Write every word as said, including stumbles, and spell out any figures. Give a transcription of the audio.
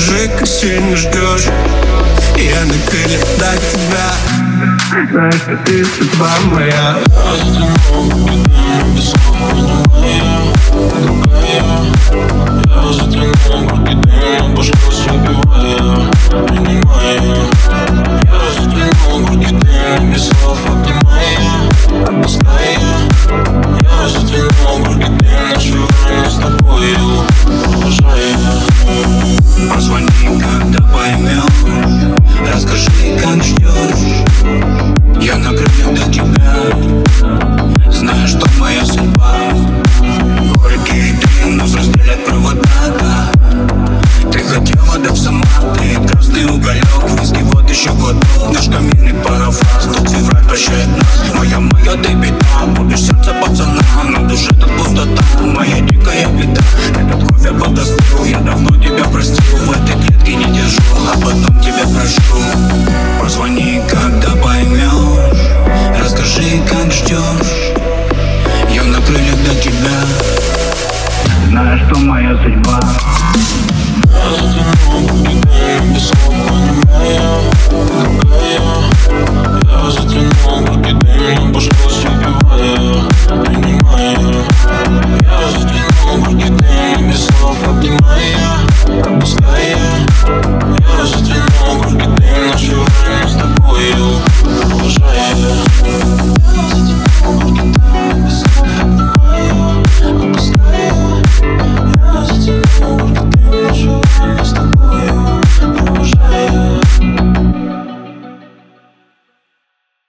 Расскажи, как сильно ждешь. Я на крыльях до тебя. Знаешь, что ты судьба моя. Я затянул руки, без слов понимаю. Другая. Я затянул руки, дым, обошлось, убивая. Принимая. Я затянул руки, дым, без слов обнимая. Отпуская. Я затянул руки, дым, наше время с тобою уважая. Позвони, когда поймешь. Расскажи, как ждешь. Я на крыльях до тебя. Знаю, что моя судьба. Горький дым нас разделят провода. Ты хотела, да в сама ты. Красный уголек, виски, вот еще глоток. Наш каминный парафраз, тот февраль прощает нас. Моя, моя, ты беда, будешь сердце пацана. На душе тут пустота, моя дикая беда. Этот кофе подостыл, я давно тебя простил. В этой клетке не держу, а потом тебя прошу. Позвони, когда поймешь. Расскажи, как ждешь. Я на крыльях до тебя. Знаю, что моя судьба. Я затянул руки, дым, без слов понимая. Другая. Я затянул руки, дым, обошлось, убивая. Принимая.